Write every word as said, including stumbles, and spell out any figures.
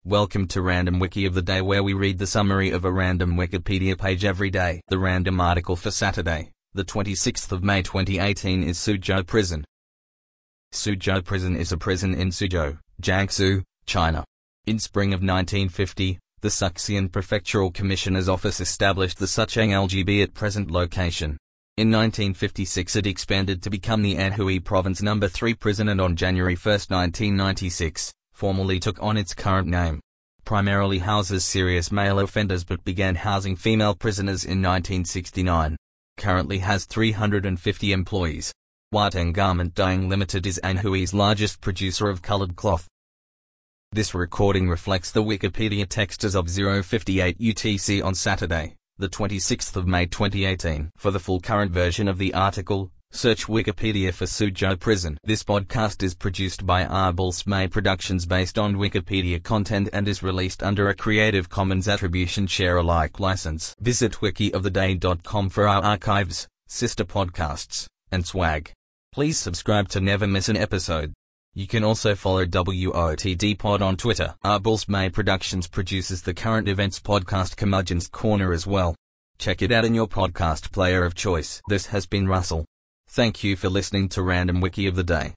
Welcome to Random Wiki of the Day, where we read the summary of a random Wikipedia page every day. The random article for Saturday, the twenty-sixth of May twenty eighteen is Suzhou Prison. Suzhou Prison is a prison in Suzhou, Jiangsu, China. In spring of nineteen fifty, the Suxian Prefectural Commissioner's Office established the Suchang L G B at present location. In nineteen fifty-six it expanded to become the Anhui Province Number three Prison, and on January first nineteen ninety-six, formally took on its current name. Primarily houses serious male offenders but began housing female prisoners in nineteen sixty-nine. Currently has three hundred fifty employees. Huateng Garment Dyeing Limited is Anhui's largest producer of colored cloth. This recording reflects the Wikipedia text as of zero fifty-eight U T C on Saturday, the twenty-sixth of May twenty eighteen. For the full current version of the article, search Wikipedia for Suzhou Prison. This podcast is produced by Arbulsmay Productions based on Wikipedia content and is released under a Creative Commons Attribution Share Alike license. Visit wiki of the day dot com for our archives, sister podcasts, and swag. Please subscribe to never miss an episode. You can also follow W O T D Pod on Twitter. Arbulsmay Productions produces the current events podcast Curmudgeon's Corner as well. Check it out in your podcast player of choice. This has been Russell. Thank you for listening to Random Wiki of the Day.